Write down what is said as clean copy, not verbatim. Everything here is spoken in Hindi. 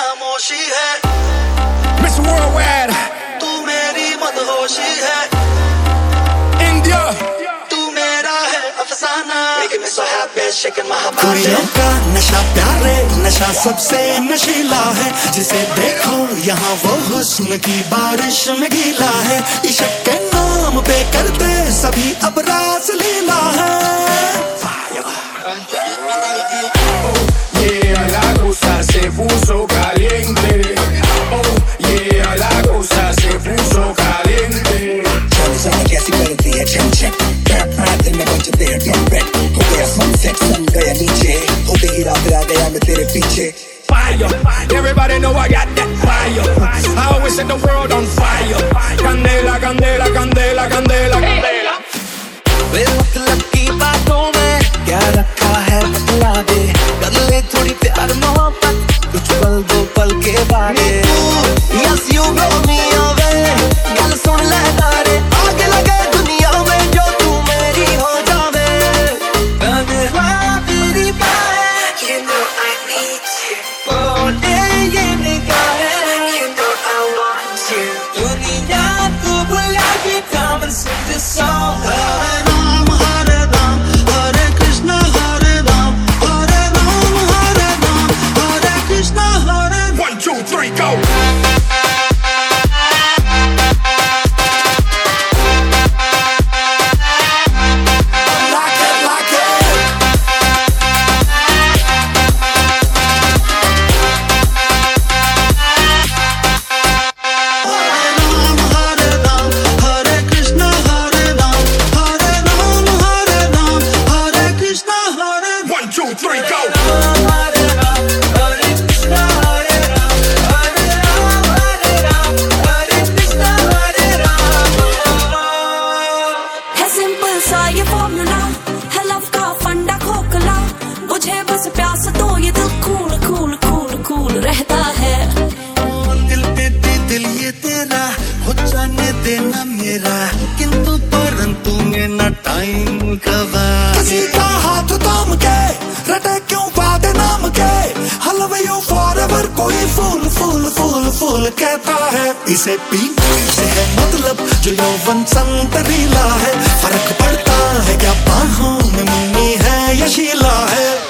खामोशी है। Miss Worldwide, तू मेरी मदहोशी है। India, तू मेरा है अफसाना। Making me so happy, shaking my body। कुड़ियों का नशा प्यारे, नशा सबसे नशीला है। जिसे देखो यहाँ वो हुस्न की बारिश में गीला है। इश्क के नाम पे करते सभी अब रास लीला है। yeah, la cosa se puso caliente. Oh, yeah, la cosa se puso caliente. चल जाने कैसी करती है चम चम। पैर पैर में बजते हैं ट्रम्पेट। हो गया सनसेट, सन गया नीचे। होते ही रात आ गया मैं तेरे पीछे। Fire, everybody know I got that fire. I always set the world on fire. Candela, candela, candela, candela, candela. वे मतलब की बातों में क्या रखा है बतला दे। कर ले थोड़ी प्यार मोहब्बत कुछ पल दो पल के बारे। Yes you blow me away, गल सुन ले तारे। आग लगे दुनिया में जो तू मेरी हो जावे। तेरी बात you know I need you। बोले ये निगाहें you know I want you। दुनिया को बुला के come and sing this song। One, two, three, go. One, two, three, go. है सिंपल सा ये फॉर्मूला, है लव का फंडा खोखला। मुझे बस प्यास तो ये दिल कूल कूल कूल कूल रहता है। दिल पे दिल ये तेरा हो जाने देना मेरा। किंतु परंतु में न टाइम कवा। किसी का हाथ थाम के रटे क्यों वादे नाम के। हलवे यू फॉरएवर कोई फूल फूल फूल फूल कहता है। इसे पीने से है मतलब जो यौवन संतरीला है। फर्क पड़ता है क्या बाहों में मुन्नी है या शीला है।